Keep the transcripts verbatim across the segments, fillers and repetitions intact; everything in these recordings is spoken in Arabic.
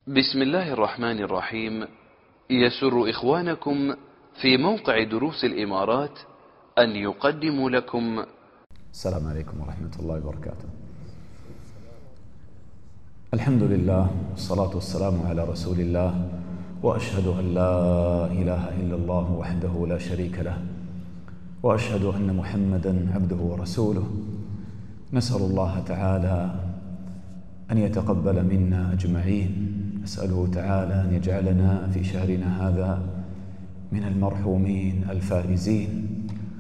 بسم الله الرحمن الرحيم. يسر إخوانكم في موقع دروس الإمارات أن يقدموا لكم. السلام عليكم ورحمة الله وبركاته. الحمد لله والصلاة والسلام على رسول الله، وأشهد أن لا إله إلا الله وحده لا شريك له، وأشهد أن محمدا عبده ورسوله. نسأل الله تعالى أن يتقبل منا أجمعين، نسأله تعالى أن يجعلنا في شهرنا هذا من المرحومين الفائزين.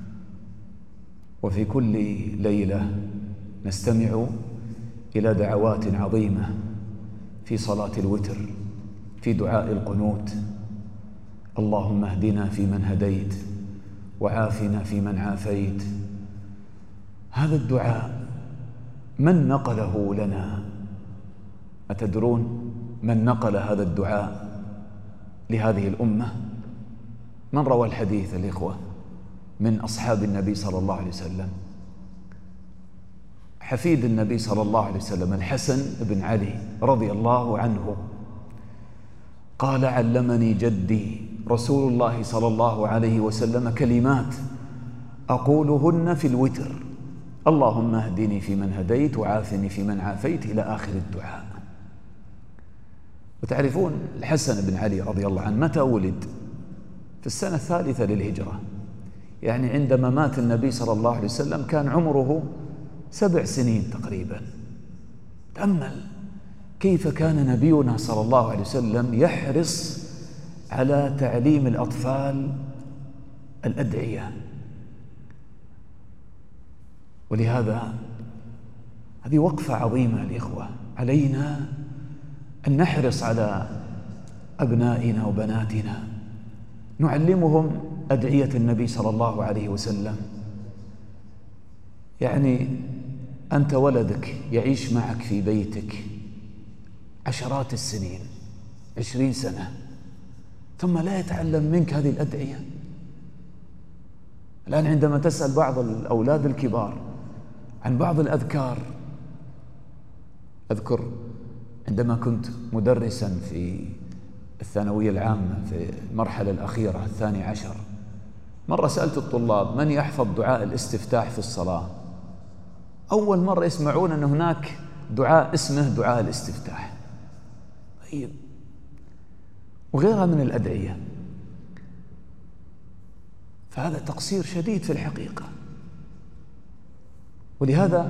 وفي كل ليلة نستمع إلى دعوات عظيمة في صلاة الوتر، في دعاء القنوت: اللهم اهدنا فيمن هديت وعافنا فيمن عافيت. هذا الدعاء من نقله لنا؟ أتدرون من نقل هذا الدعاء لهذه الأمة؟ من روى الحديث الإخوة من أصحاب النبي صلى الله عليه وسلم؟ حفيد النبي صلى الله عليه وسلم الحسن بن علي رضي الله عنه قال: علمني جدي رسول الله صلى الله عليه وسلم كلمات أقولهن في الوتر: اللهم اهدني فيمن هديت وعافني فيمن عافيت، إلى آخر الدعاء. وتعرفون الحسن بن علي رضي الله عنه متى ولد؟ في السنة الثالثة للهجرة، يعني عندما مات النبي صلى الله عليه وسلم كان عمره سبع سنين تقريبا. تأمل كيف كان نبينا صلى الله عليه وسلم يحرص على تعليم الأطفال الأدعية. ولهذا هذه وقفة عظيمة الإخوة، علينا أن نحرص على أبنائنا وبناتنا، نعلمهم أدعية النبي صلى الله عليه وسلم. يعني أنت ولدك يعيش معك في بيتك عشرات السنين، عشرين سنة، ثم لا يتعلم منك هذه الأدعية. الآن عندما تسأل بعض الأولاد الكبار عن بعض الأذكار، أذكر عندما كنت مدرسا في الثانوية العامة في المرحلة الأخيرة الثاني عشر، مرة سألت الطلاب: من يحفظ دعاء الاستفتاح في الصلاة؟ أول مرة يسمعون أن هناك دعاء اسمه دعاء الاستفتاح. طيب، وغيرها من الأدعية. فهذا تقصير شديد في الحقيقة. ولهذا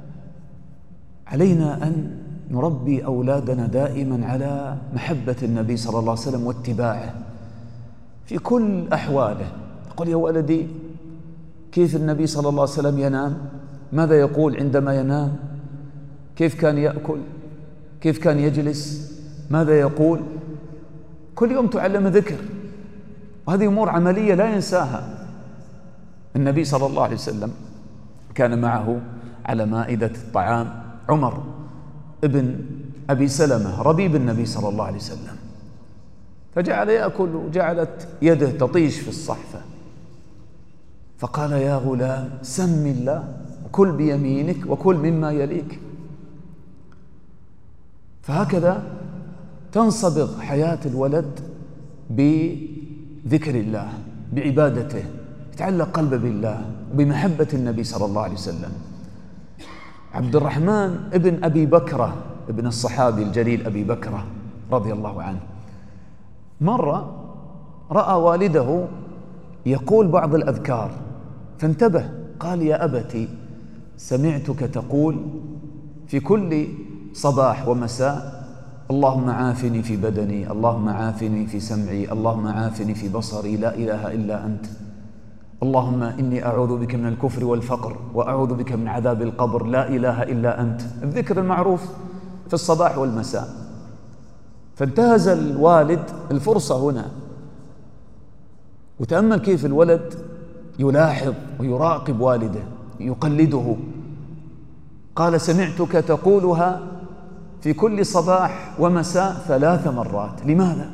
علينا أن نربي أولادنا دائما على محبة النبي صلى الله عليه وسلم واتباعه في كل أحواله. قل يا ولدي: كيف النبي صلى الله عليه وسلم ينام؟ ماذا يقول عندما ينام؟ كيف كان يأكل؟ كيف كان يجلس؟ ماذا يقول؟ كل يوم تعلم ذكر، وهذه أمور عملية لا ينساها. النبي صلى الله عليه وسلم كان معه على مائدة الطعام عمر ابن أبي سلمة ربيب النبي صلى الله عليه وسلم، فجعل يأكل وجعلت يده تطيش في الصحفة، فقال: يا غلام سم الله وكل بيمينك وكل مما يليك. فهكذا تنصبغ حياة الولد بذكر الله، بعبادته، يتعلق قلبه بالله وبمحبة النبي صلى الله عليه وسلم. عبد الرحمن ابن أبي بكرة ابن الصحابي الجليل أبي بكرة رضي الله عنه، مرة رأى والده يقول بعض الأذكار فانتبه، قال: يا أبتي سمعتك تقول في كل صباح ومساء: اللهم عافني في بدني، اللهم عافني في سمعي، اللهم عافني في بصري، لا إله إلا أنت، اللهم إني أعوذ بك من الكفر والفقر وأعوذ بك من عذاب القبر، لا إله إلا أنت. الذكر المعروف في الصباح والمساء. فانتهز الوالد الفرصة هنا، وتأمل كيف الولد يلاحظ ويراقب والده، يقلده. قال: سمعتك تقولها في كل صباح ومساء ثلاث مرات، لماذا؟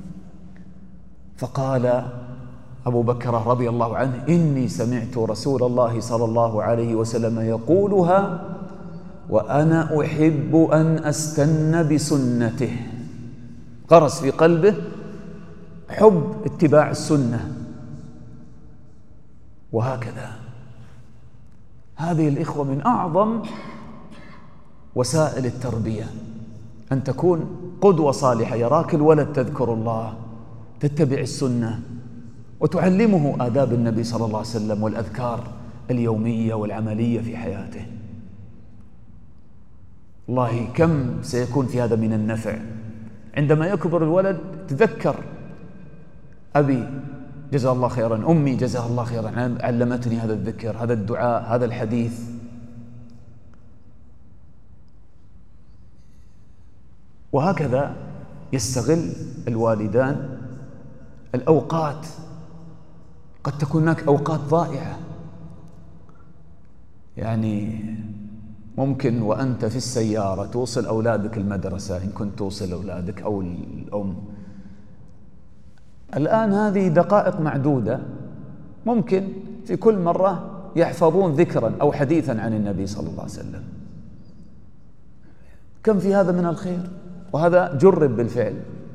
فقال أبو بكر رضي الله عنه: إني سمعت رسول الله صلى الله عليه وسلم يقولها وأنا أحب أن أستن بسنته. غرس في قلبه حب اتباع السنة. وهكذا هذه الإخوة من أعظم وسائل التربية، أن تكون قدوة صالحة، يراك الولد تذكر الله، تتبع السنة، وتعلمه آداب النبي صلى الله عليه وسلم والأذكار اليومية والعملية في حياته. والله كم سيكون في هذا من النفع. عندما يكبر الولد تذكر أبي جزاه الله خيرا، أمي جزاها الله خيرا، علمتني هذا الذكر، هذا الدعاء، هذا الحديث. وهكذا يستغل الوالدان الأوقات. قد تكون هناك أوقات ضائعة، يعني ممكن وأنت في السيارة توصل أولادك المدرسة، إن كنت توصل أولادك أو الأم. الآن هذه دقائق معدودة، ممكن في كل مرة يحفظون ذكرا أو حديثا عن النبي صلى الله عليه وسلم. كم في هذا من الخير، وهذا جرب بالفعل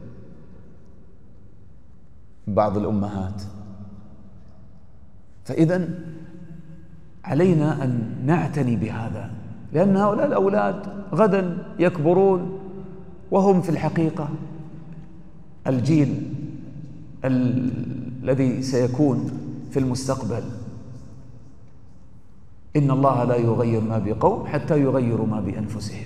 بعض الأمهات. فإذا علينا أن نعتني بهذا، لأن هؤلاء الأولاد غدا يكبرون وهم في الحقيقة الجيل الذي سيكون في المستقبل. إن الله لا يغير ما بقوم حتى يغيروا ما بأنفسهم.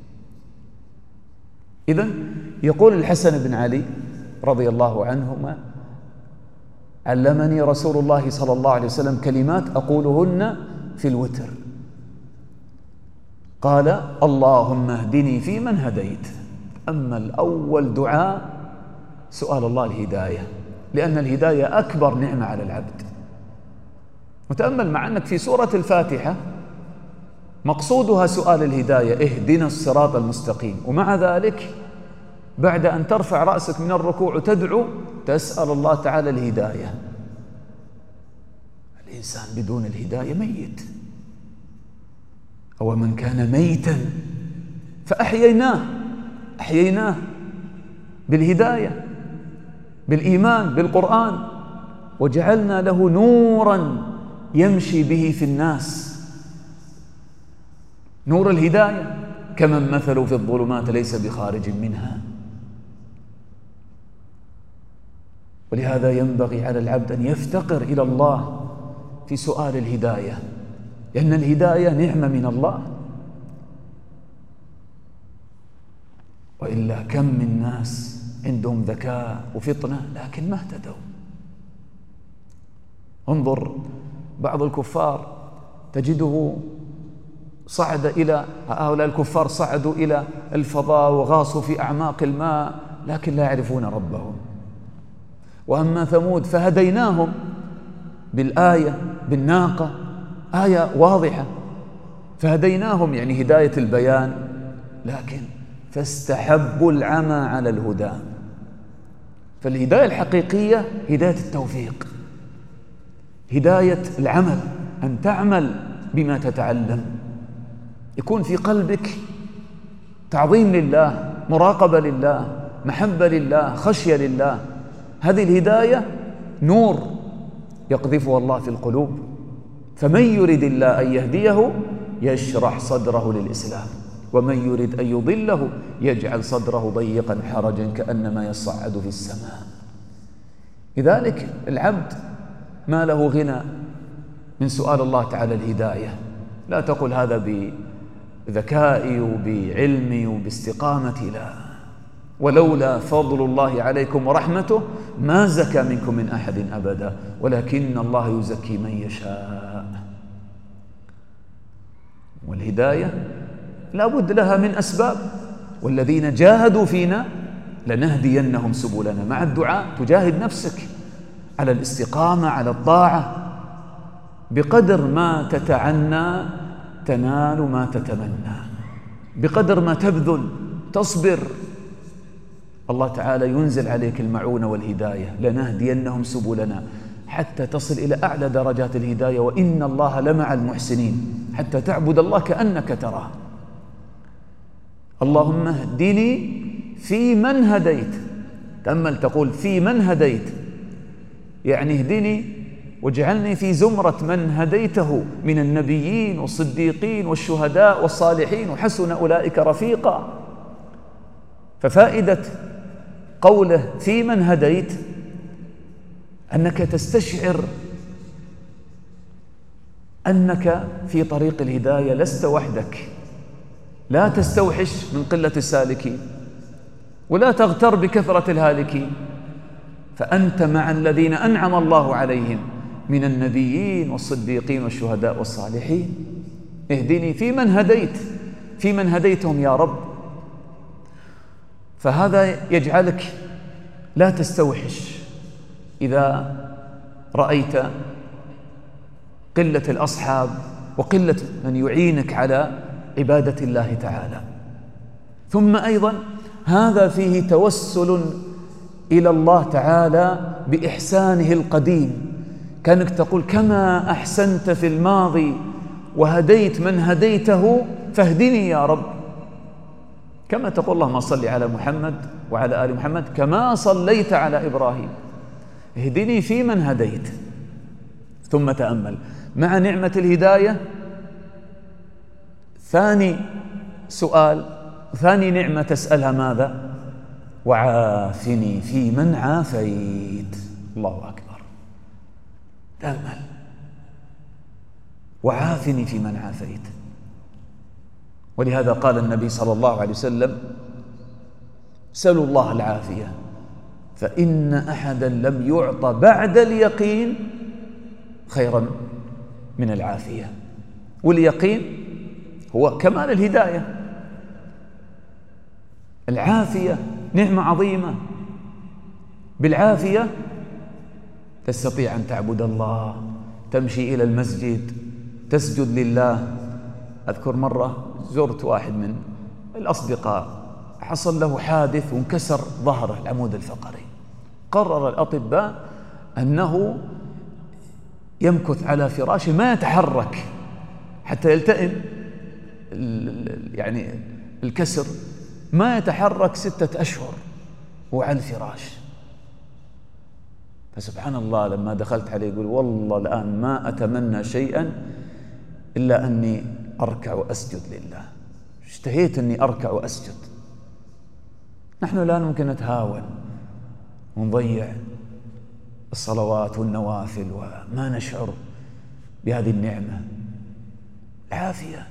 إذن يقول الحسن بن علي رضي الله عنهما: علمني رسول الله صلى الله عليه وسلم كلمات أقولهن في الوتر. قال: اللهم اهدني فيمن هديت. أما الأول دعاء سؤال الله الهداية، لأن الهداية أكبر نعمة على العبد. وتأمل مع أنك في سورة الفاتحة مقصودها سؤال الهداية، اهدنا الصراط المستقيم، ومع ذلك بعد أن ترفع رأسك من الركوع وتدعو تسأل الله تعالى الهداية. الإنسان بدون الهداية ميت. أو من كان ميتا فأحييناه أحييناه بالهداية، بالإيمان بالقرآن، وجعلنا له نورا يمشي به في الناس. نور الهداية كمن مثله في الظلمات ليس بخارج منها. ولهذا ينبغي على العبد أن يفتقر إلى الله في سؤال الهداية، لأن الهداية نعمة من الله. وإلا كم من ناس عندهم ذكاء وفطنة لكن ما اهتدوا. انظر بعض الكفار تجده صعد إلى هؤلاء الكفار صعدوا إلى الفضاء وغاصوا في أعماق الماء لكن لا يعرفون ربهم. وأما ثمود فهديناهم بالآية بالناقة، آية واضحة، فهديناهم يعني هداية البيان، لكن فاستحبوا العمى على الهدى. فالهداية الحقيقية هداية التوفيق، هداية العمل، أن تعمل بما تتعلم، يكون في قلبك تعظيم لله، مراقبة لله، محبة لله، خشية لله. هذه الهداية نور يقذفها الله في القلوب. فمن يرد الله أن يهديه يشرح صدره للإسلام، ومن يرد أن يضله يجعل صدره ضيقا حرجا كأنما يصعد في السماء. لذلك العبد ما له غنى من سؤال الله تعالى الهداية. لا تقل هذا بذكائي وبعلمي وباستقامتي، لا. ولولا فضل الله عليكم ورحمته ما زكى منكم من أحد أبدا، ولكن الله يزكي من يشاء. والهداية لا بد لها من أسباب، والذين جاهدوا فينا لنهدينهم سبلنا. مع الدعاء تجاهد نفسك على الاستقامة على الطاعة، بقدر ما تتعنى تنال ما تتمنى، بقدر ما تبذل تصبر الله تعالى ينزل عليك المعونة والهداية. لنهدينهم سبلنا حتى تصل إلى أعلى درجات الهداية، وإن الله لمع المحسنين، حتى تعبد الله كأنك تراه. اللهم اهدني في من هديت، تأمل تقول في من هديت، يعني اهدني واجعلني في زمرة من هديته من النبيين والصديقين والشهداء والصالحين وحسن أولئك رفيقا. ففائدة قوله في من هديت أنك تستشعر أنك في طريق الهداية لست وحدك، لا تستوحش من قلة السالكين ولا تغتر بكثرة الهالكين، فأنت مع الذين أنعم الله عليهم من النبيين والصديقين والشهداء والصالحين. اهدني في من هديت، في من هديتهم يا رب. فهذا يجعلك لا تستوحش إذا رأيت قلة الأصحاب وقلة من يعينك على عبادة الله تعالى. ثم أيضا هذا فيه توسل إلى الله تعالى بإحسانه القديم، كأنك تقول كما أحسنت في الماضي وهديت من هديته فاهدني يا رب، كما تقول اللهم صل على محمد وعلى آل محمد كما صليت على إبراهيم، اهدني في من هديت. ثم تأمل مع نعمة الهداية ثاني سؤال، ثاني نعمة تسألها ماذا؟ وعافني في من عافيت. الله أكبر، تأمل وعافني في من عافيت. ولهذا قال النبي صلى الله عليه وسلم سلوا الله العافية فإن أحدا لم يعط بعد اليقين خيرا من العافية. واليقين هو كمال الهداية. العافية نعمة عظيمة، بالعافية تستطيع أن تعبد الله، تمشي إلى المسجد، تسجد لله. أذكر مرة زرت واحد من الأصدقاء حصل له حادث وانكسر ظهره العمود الفقري، قرر الأطباء أنه يمكث على فراشه ما يتحرك حتى يلتئم يعني الكسر، ما يتحرك ستة أشهر وعلى الفراش. فسبحان الله لما دخلت عليه يقول والله الآن ما أتمنى شيئا إلا أني أركع وأسجد لله، اشتهيت أني أركع وأسجد. نحن الآن ممكن نتهاون ونضيع الصلوات والنوافل وما نشعر بهذه النعمة العافية.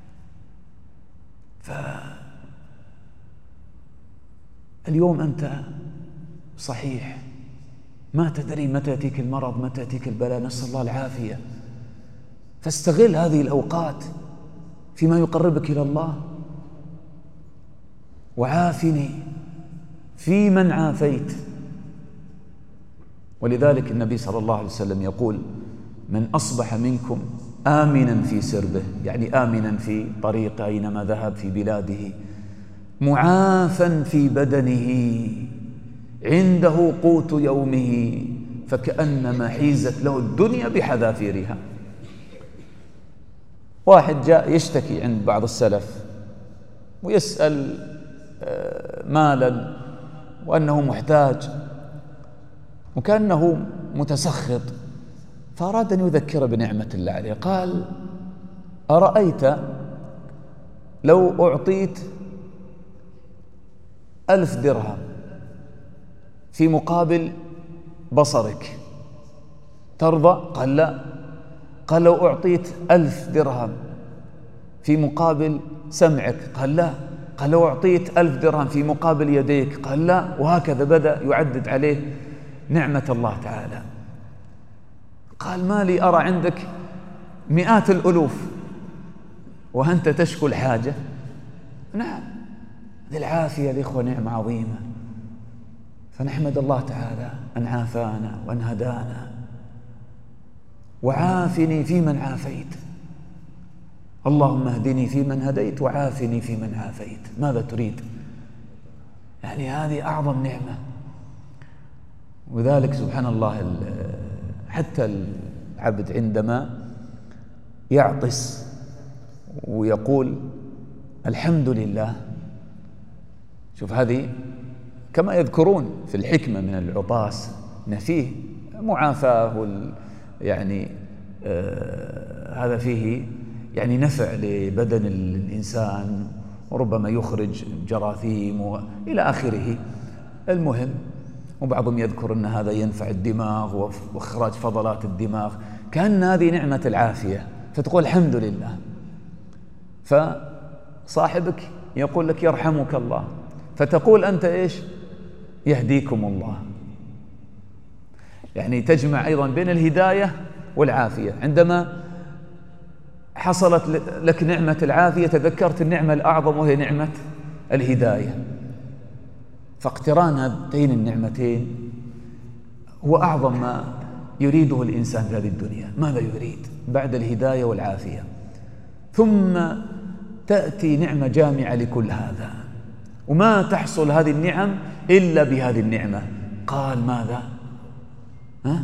فاليوم أنت صحيح ما تدري متى يأتيك المرض، متى يأتيك البلاء، نسأل الله العافية. فاستغل هذه الأوقات فيما يقربك إلى الله. وعافني في من عافيت. ولذلك النبي صلى الله عليه وسلم يقول من أصبح منكم آمنا في سربه، يعني آمنا في طريقه أينما ذهب في بلاده، معافا في بدنه، عنده قوت يومه، فكأنما حيزت له الدنيا بحذافيرها. واحد جاء يشتكي عند بعض السلف ويسأل مالا وأنه محتاج وكأنه متسخط، فأراد أن يذكر بنعمة الله عليه. قال أرأيت لو أعطيت ألف درهم في مقابل بصرك ترضى؟ قال لا. قال لو أعطيت ألف درهم في مقابل سمعك؟ قال لا. قال لو أعطيت ألف درهم في مقابل يديك؟ قال لا. وهكذا بدأ يعدد عليه نعمة الله تعالى. قال ما لي أرى عندك مئات الألوف وأنت تشكو الحاجة. نعم، هذه العافية الإخوة نعمة عظيمة، فنحمد الله تعالى أن عافانا وأن هدانا. وعافني في من عافيت. اللهم اهدني في من هديت وعافني في من عافيت. ماذا تريد؟ يعني هذه أعظم نعمة. وذلك سبحان الله حتى العبد عندما يعطس ويقول الحمد لله، شوف هذه كما يذكرون في الحكمة من العطاس أن فيه معافاة وال يعني آه هذا فيه يعني نفع لبدن الإنسان، وربما يخرج جراثيم وإلى آخره. المهم، وبعضهم يذكر أن هذا ينفع الدماغ وإخراج فضلات الدماغ، كأن هذه نعمة العافية، فتقول الحمد لله. فصاحبك يقول لك يرحمك الله، فتقول أنت إيش؟ يهديكم الله. يعني تجمع أيضا بين الهداية والعافية. عندما حصلت لك نعمة العافية تذكرت النعمة الأعظم وهي نعمة الهداية، فاقتران هاتين النعمتين هو أعظم ما يريده الإنسان في هذه الدنيا. ماذا يريد بعد الهداية والعافية؟ ثم تأتي نعمة جامعة لكل هذا، وما تحصل هذه النعم إلا بهذه النعمة. قال ماذا؟ ها؟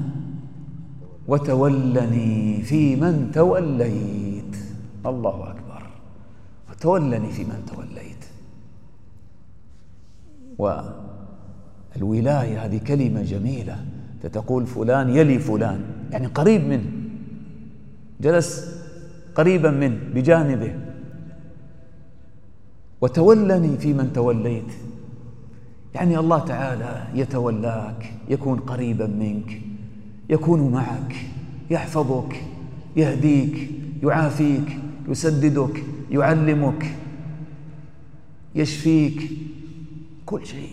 وتولني في من توليت. الله أكبر. وتولني في من توليت. والولاية هذه كلمة جميلة، تقول فلان يلي فلان، يعني قريب منه، جلس قريبا منه بجانبه. وتولني في من توليت، يعني الله تعالى يتولاك، يكون قريبا منك، يكون معك، يحفظك، يهديك، يعافيك، يسددك، يعلمك، يشفيك، كل شيء.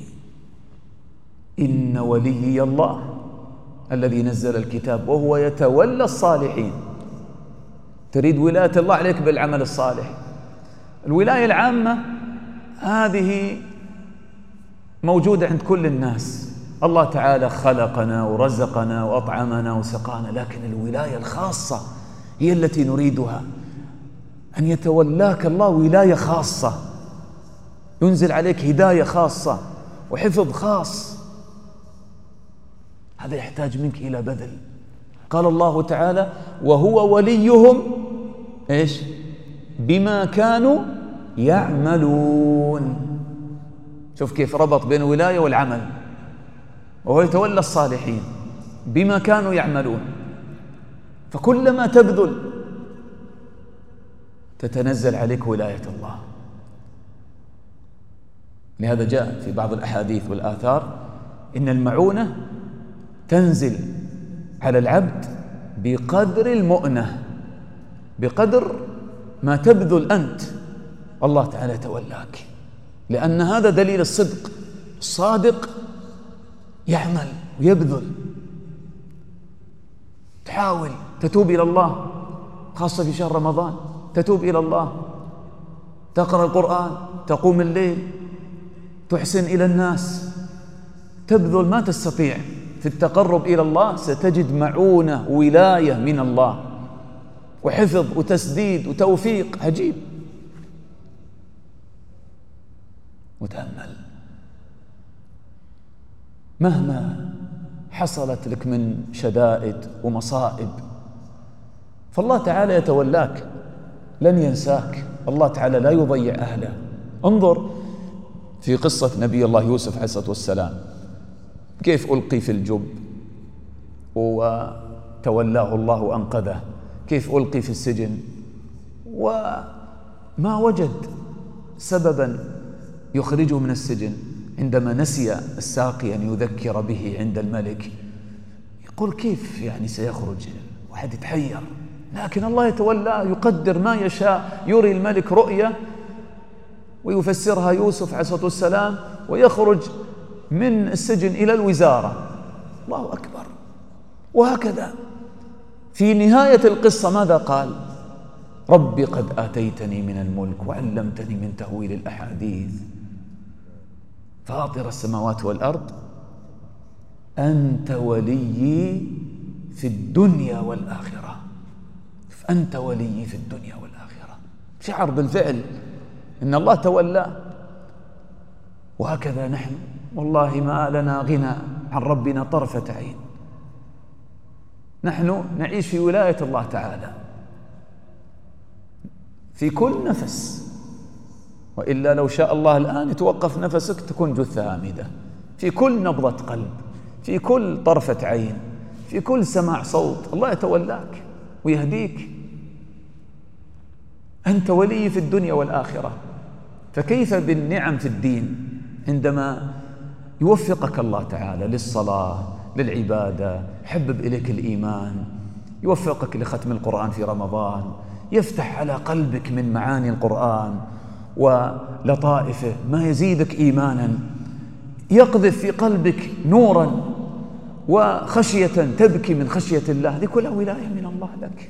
إن وليي الله الذي نزل الكتاب وهو يتولى الصالحين. تريد ولاية الله عليك بالعمل الصالح. الولاية العامة هذه موجودة عند كل الناس، الله تعالى خلقنا ورزقنا وأطعمنا وسقانا، لكن الولاية الخاصة هي التي نريدها، أن يتولاك الله ولاية خاصة، ينزل عليك هداية خاصة وحفظ خاص. هذا يحتاج منك إلى بذل. قال الله تعالى وهو وليهم إيش؟ بما كانوا يعملون. شوف كيف ربط بين الولاية والعمل. وهو يتولى الصالحين بما كانوا يعملون. فكلما تبذل تتنزل عليك ولاية الله. لهذا جاء في بعض الأحاديث والآثار إن المعونة تنزل على العبد بقدر المؤنة، بقدر ما تبذل أنت الله تعالى يتولاك، لأن هذا دليل الصدق. الصادق يعمل ويبذل، تحاول تتوب إلى الله، خاصة في شهر رمضان تتوب إلى الله، تقرأ القرآن، تقوم الليل، تحسن إلى الناس، تبذل ما تستطيع في التقرب إلى الله، ستجد معونة ولاية من الله وحفظ وتسديد وتوفيق عجيب. وتأمل مهما حصلت لك من شدائد ومصائب فالله تعالى يتولاك، لن ينساك. الله تعالى لا يضيع أهله. انظر في قصة نبي الله يوسف عليه الصلاة والسلام، كيف ألقي في الجب وتولاه الله وأنقذه، كيف ألقي في السجن وما وجد سببا يخرجه من السجن. عندما نسي الساقي أن يذكر به عند الملك يقول كيف يعني سيخرج، واحد يتحير، لكن الله يتولى، يقدر ما يشاء. يري الملك رؤية ويفسرها يوسف عليه الصلاة والسلام ويخرج من السجن إلى الوزارة. الله أكبر. وهكذا في نهاية القصة ماذا قال؟ ربي قد آتيتني من الملك وعلمتني من تأويل الأحاديث فاطر السماوات والأرض أنت وليي في الدنيا والآخرة. أنت وليي في الدنيا والآخرة، شعر بالفعل إن الله تولى. وهكذا نحن والله ما لنا غنى عن ربنا طرفة عين. نحن نعيش في ولاية الله تعالى في كل نفس، وإلا لو شاء الله الآن يتوقف نفسك تكون جثة هامدة. في كل نبضة قلب، في كل طرفة عين، في كل سماع صوت. الله يتولاك ويهديك. أنت ولي في الدنيا والآخرة، فكيف بالنعم في الدين عندما يوفقك الله تعالى للصلاة، للعبادة، يحبب إليك الإيمان، يوفقك لختم القرآن في رمضان، يفتح على قلبك من معاني القرآن ولطائفه ما يزيدك إيمانا، يقذف في قلبك نورا وخشية تبكي من خشية الله. هذه كلها ولاية من الله لك.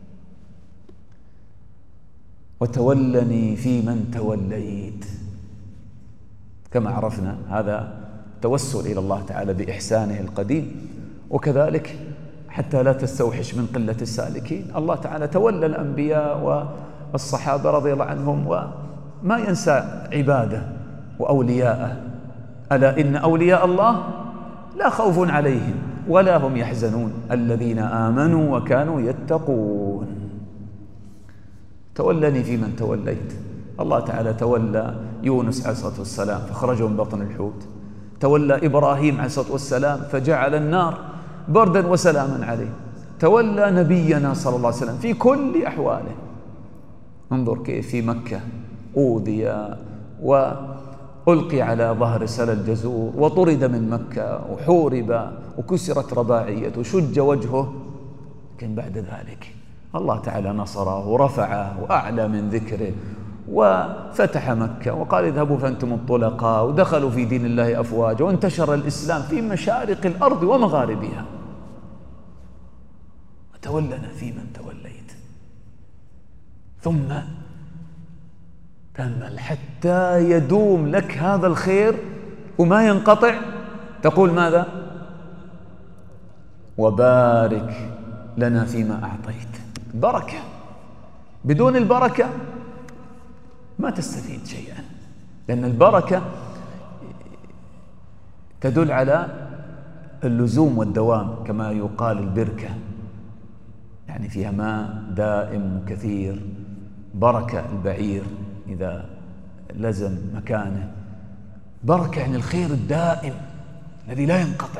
وتولني في من توليت، كما عرفنا هذا توسل إلى الله تعالى بإحسانه القديم. وكذلك حتى لا تستوحش من قلة السالكين، الله تعالى تولى الأنبياء والصحابة رضي الله عنهم وما ينسى عباده وأولياءه. ألا إن أولياء الله لا خوف عليهم ولا هم يحزنون الذين آمنوا وكانوا يتقون. تولني في من توليت. الله تعالى تولى يونس عليه الصلاة والسلام فخرجه من بطن الحوت، تولى إبراهيم عليه الصلاة والسلام فجعل النار بردا وسلاما عليه، تولى نبينا صلى الله عليه وسلم في كل أحواله. انظر كيف في مكة أوذي وألقي على ظهر سل الجزور وطرد من مكة وحورب وكسرت رباعيته وشج وجهه، لكن بعد ذلك الله تعالى نصره ورفعه وأعلى من ذكره وفتح مكة وقال اذهبوا فأنتم الطلقاء، ودخلوا في دين الله أفواجا، وانتشر الإسلام في مشارق الأرض ومغاربها. وتولنا في من توليت. ثم تأمل حتى يدوم لك هذا الخير وما ينقطع، تقول ماذا؟ وبارك لنا فيما أعطيت. بركة، بدون البركة ما تستفيد شيئا، لأن البركة تدل على اللزوم والدوام، كما يقال البركة يعني فيها ماء دائم كثير. بركة البعير إذا لزم مكانه. بركة يعني الخير الدائم الذي لا ينقطع.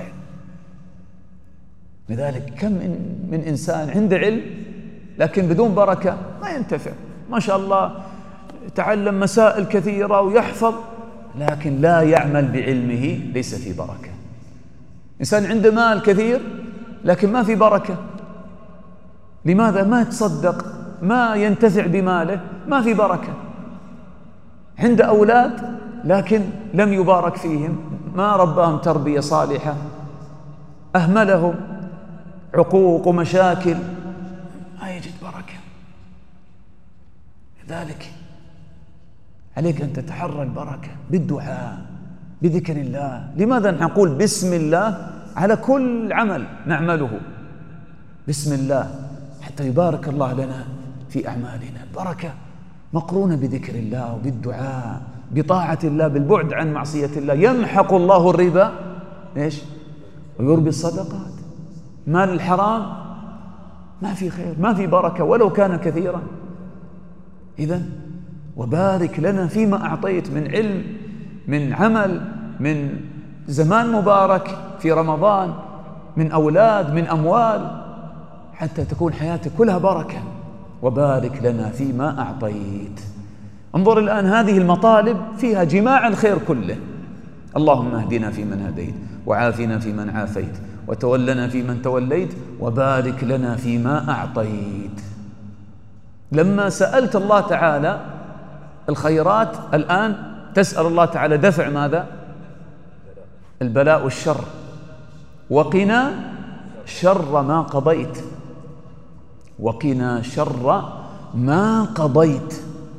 لذلك كم من إنسان عنده علم لكن بدون بركة ما ينتفع، ما شاء الله تعلم مسائل كثيرة ويحفظ، لكن لا يعمل بعلمه، ليس في بركة. إنسان عنده مال كثير لكن ما في بركة. لماذا؟ ما يتصدق، ما ينتفع بماله، ما في بركة. عنده أولاد لكن لم يبارك فيهم، ما رباهم تربية صالحة، أهملهم، عقوق ومشاكل، ما يجد بركة. لذلك عليك أن تتحرى البركة بالدعاء، بذكر الله. لماذا نقول بسم الله على كل عمل نعمله؟ بسم الله حتى يبارك الله لنا في أعمالنا. البركة مقرونة بذكر الله وبالدعاء، بطاعة الله، بالبعد عن معصية الله. يمحق الله الربا إيش؟ ويربي الصدقات. مال الحرام ما في خير، ما في بركة ولو كان كثيرا. إذن وبارك لنا فيما أعطيت من علم، من عمل، من زمان مبارك في رمضان، من أولاد، من أموال، حتى تكون حياتك كلها بركة. وبارك لنا فيما أعطيت. انظر الآن هذه المطالب فيها جماع الخير كله. اللهم اهدنا فيمن هديت، وعافنا فيمن عافيت، وتولنا فيمن توليت، وبارك لنا فيما أعطيت. لما سألت الله تعالى الخيرات، الآن تسأل الله تعالى دفع ماذا؟ البلاء والشر. وقنا شر ما قضيت، وقنا شر ما قضيت.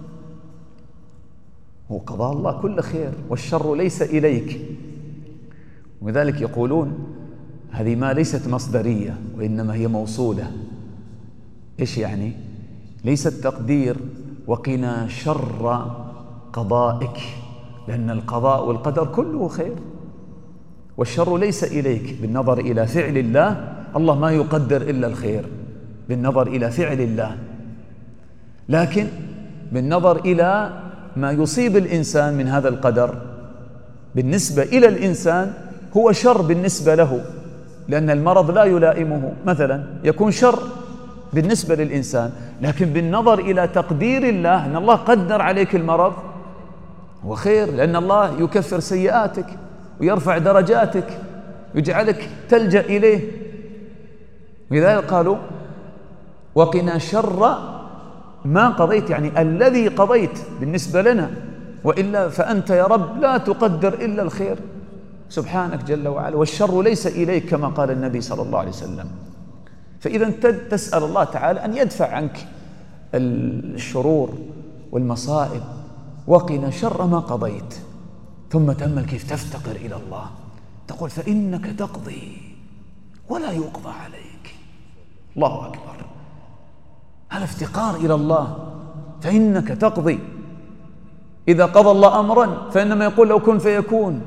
هو قضاء الله كل خير، والشر ليس إليك. ولذلك يقولون هذه ما ليست مصدرية وإنما هي موصولة. إيش يعني؟ ليس التقدير وقنا شر قضائك، لأن القضاء والقدر كله خير، والشر ليس إليك بالنظر إلى فعل الله. الله ما يقدر إلا الخير بالنظر إلى فعل الله، لكن بالنظر إلى ما يصيب الإنسان من هذا القدر بالنسبة إلى الإنسان هو شر بالنسبة له، لأن المرض لا يلائمه مثلا، يكون شر بالنسبة للإنسان، لكن بالنظر إلى تقدير الله أن الله قدر عليك المرض هو خير، لأن الله يكفر سيئاتك ويرفع درجاتك ويجعلك تلجأ إليه. ولذلك قالوا وقنا شر ما قضيت، يعني الذي قضيت بالنسبة لنا، وإلا فأنت يا رب لا تقدر إلا الخير سبحانك جل وعلا، والشر ليس إليك كما قال النبي صلى الله عليه وسلم. فإذا تسأل الله تعالى أن يدفع عنك الشرور والمصائب، وقنا شر ما قضيت. ثم تأمل كيف تفتقر إلى الله، تقول فإنك تقضي ولا يقضى عليك. الله أكبر، هذا افتقار إلى الله. فإنك تقضي، إذا قضى الله أمرا فإنما يقول لو كن فيكون.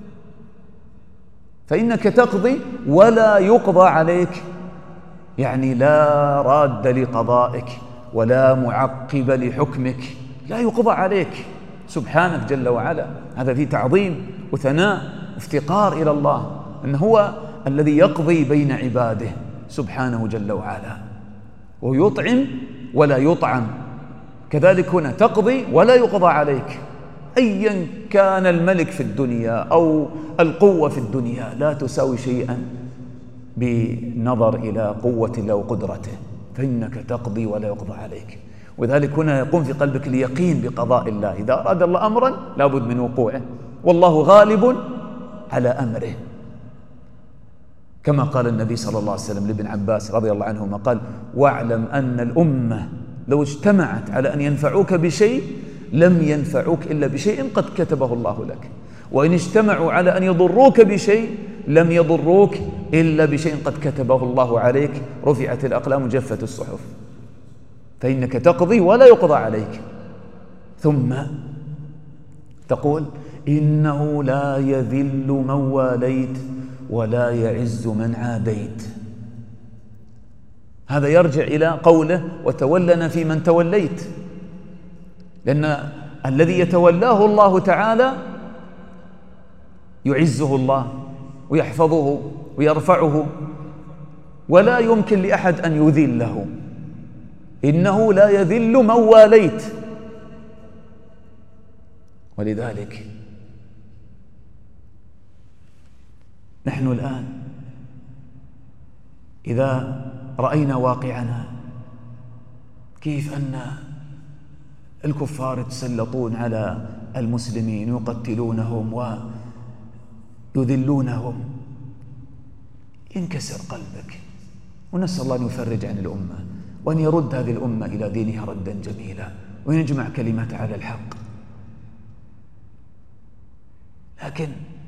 فإنك تقضي ولا يقضى عليك، يعني لا راد لقضائك ولا معقب لحكمك، لا يقضى عليك سبحانك جل وعلا. هذا فيه تعظيم وثناء وافتقار إلى الله، أنه هو الذي يقضي بين عباده سبحانه جل وعلا، ويطعم ولا يطعم. كذلك هنا تقضي ولا يقضى عليك، أيا كان الملك في الدنيا أو القوة في الدنيا لا تساوي شيئا بنظر إلى قوة الله وقدرته. فإنك تقضي ولا يقضى عليك. وذلك هنا يقوم في قلبك اليقين بقضاء الله، إذا أراد الله أمرا لابد من وقوعه، والله غالب على أمره، كما قال النبي صلى الله عليه وسلم لابن عباس رضي الله عنهما قال واعلم أن الأمة لو اجتمعت على أن ينفعوك بشيء لم ينفعوك إلا بشيء قد كتبه الله لك، وإن اجتمعوا على أن يضروك بشيء لم يضروك إلا بشيء قد كتبه الله عليك، رفعت الأقلام وجفت الصحف. فإنك تقضي ولا يقضى عليك. ثم تقول إنه لا يذل من واليت ولا يعز من عاديت. هذا يرجع إلى قوله وتولنا في من توليت، لأن الذي يتولاه الله تعالى يعزه الله ويحفظه ويرفعه، ولا يمكن لأحد أن يذله. إنه لا يذل من واليت. ولذلك نحن الآن إذا رأينا واقعنا كيف أن الكفار يتسلطون على المسلمين يقتلونهم ويذلونهم، ينكسر قلبك، ونسأل الله أن يفرج عن الأمة وأن يرد هذه الأمة إلى دينها ردا جميلا، وأن يجمع كلمتها على الحق. لكن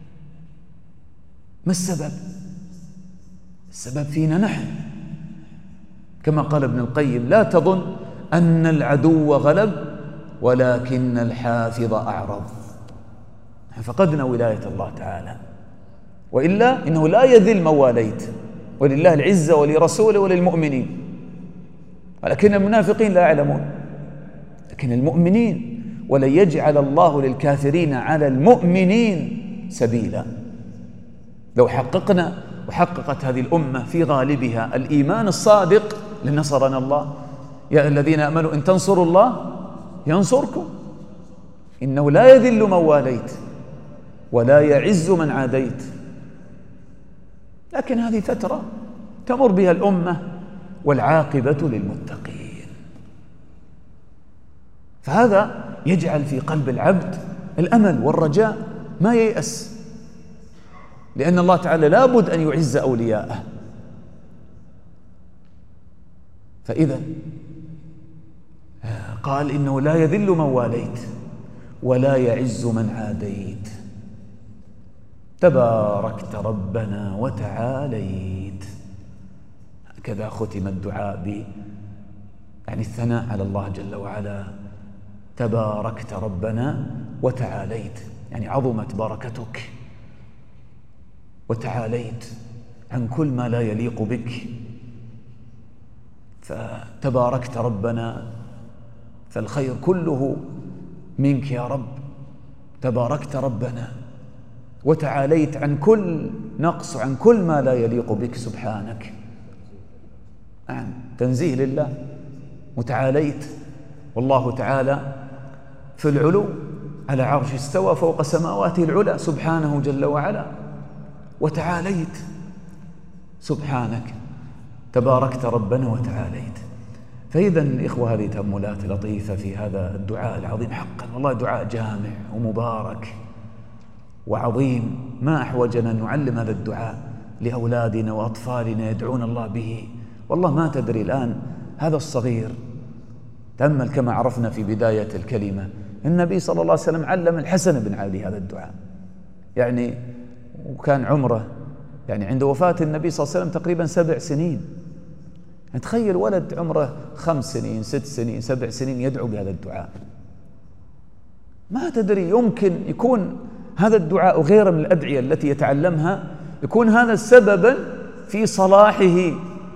ما السبب؟ السبب فينا نحن، كما قال ابن القيم لا تظن أن العدو غلب ولكن الحافظ أعرض. فقدنا ولاية الله تعالى، وإلا إنه لا يذل من واليت، ولله العزة ولرسوله وللمؤمنين، ولكن المنافقين لا يعلمون. لكن المؤمنين ولن يجعل الله للكافرين على المؤمنين سبيلا. لو حققنا وحققت هذه الأمة في غالبها الإيمان الصادق لنصرنا الله. يا الذين آمنوا إن تنصروا الله ينصركم، إنه لا يذل من واليت ولا يعز من عاديت. لكن هذه فترة تمر بها الأمة والعاقبة للمتقين. فهذا يجعل في قلب العبد الأمل والرجاء، ما ييأس، لأن الله تعالى لابد أن يعز أولياءه. فإذا قال إنه لا يذل من واليت ولا يعز من عاديت، تباركت ربنا وتعاليت. هكذا ختم الدعاء ب يعني الثناء على الله جل وعلا. تباركت ربنا وتعاليت، يعني عظمت بركتك وتعاليت عن كل ما لا يليق بك. فتباركت ربنا، فالخير كله منك يا رب. تباركت ربنا وتعاليت عن كل نقص وعن كل ما لا يليق بك سبحانك. نعم، تنزيه لله، وتعاليت. والله تعالى في العلو على عرش استوى فوق سماواته العلى سبحانه جل وعلا، وتعاليت سبحانك، تباركت ربنا وتعاليت. فإذا الإخوة هذه تأملات لطيفة في هذا الدعاء العظيم، حقا والله دعاء جامع ومبارك وعظيم. ما أحوجنا أن نعلم هذا الدعاء لأولادنا وأطفالنا يدعون الله به. والله ما تدري الآن هذا الصغير، تأمل كما عرفنا في بداية الكلمة، النبي صلى الله عليه وسلم علم الحسن بن علي هذا الدعاء، يعني وكان عمره يعني عند وفاة النبي صلى الله عليه وسلم تقريبا سبع سنين. تخيل ولد عمره خمس سنين ست سنين سبع سنين يدعو بهذا الدعاء. ما تدري يمكن يكون هذا الدعاء وغيره من الأدعية التي يتعلمها يكون هذا سببا في صلاحه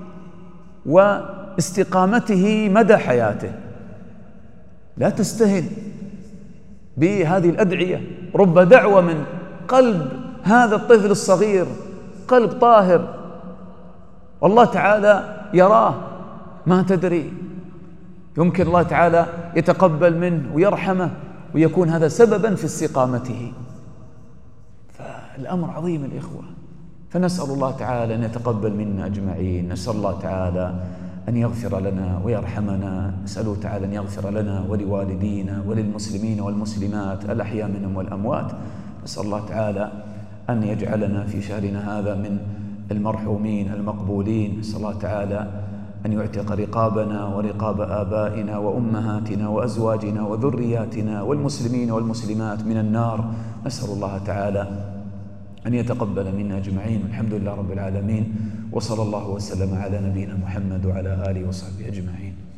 واستقامته مدى حياته. لا تستهن بهذه الأدعية، رب دعوة من قلب هذا الطفل الصغير، قلب طاهر والله تعالى يراه، ما تدري يمكن الله تعالى يتقبل منه ويرحمه ويكون هذا سببا في استقامته. فالأمر عظيم الإخوة، فنسأل الله تعالى أن يتقبل منا أجمعين. نسأل الله تعالى أن يغفر لنا ويرحمنا، نسأله تعالى أن يغفر لنا ولوالدينا وللمسلمين والمسلمات الأحياء منهم والأموات. نسأل الله تعالى أن يجعلنا في شهرنا هذا من المرحومين المقبولين. نسأل الله تعالى أن يعتق رقابنا ورقاب آبائنا وأمهاتنا وأزواجنا وذرياتنا والمسلمين والمسلمات من النار. نسأل الله تعالى أن يتقبل منا أجمعين. الحمد لله رب العالمين، وصلى الله وسلم على نبينا محمد وعلى آله وصحبه أجمعين.